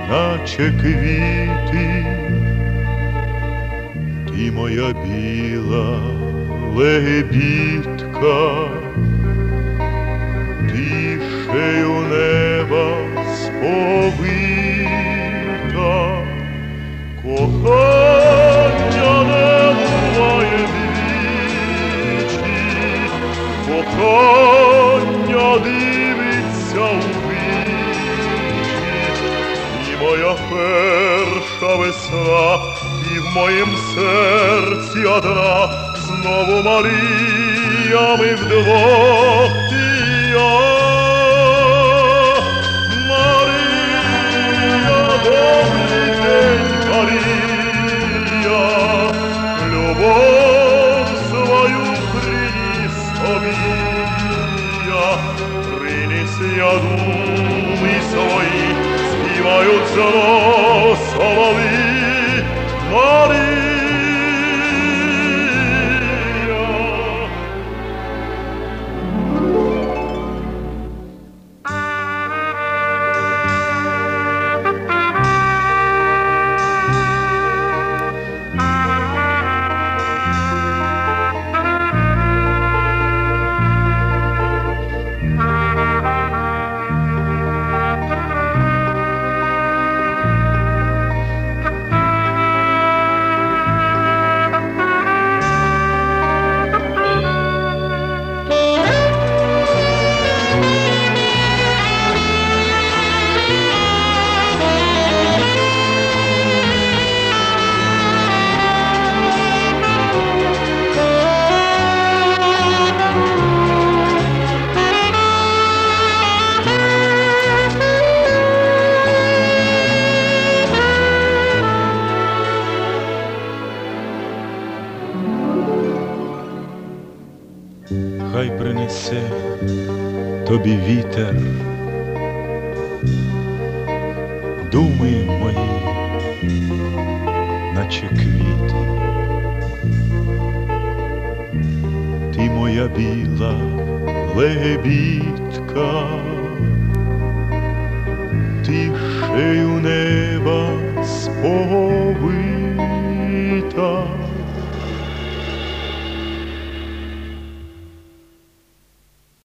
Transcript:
наче квіти, ти моя біла лебідка, ти шею неба сповита, кохання не буває двічі, кохання дивиться у вічі, і моя перша весна, і в моїм серці одна, знову Марія, ми вдвох, ти і я. Марія, добрий день, Марія, любов свою приніс тобі я, приніс я думи свої, співають знов солов'ї. Марія. Хай принесе тобі вітер думи мої, наче квіти, ти моя біла лебідка, ти шею неба сповита.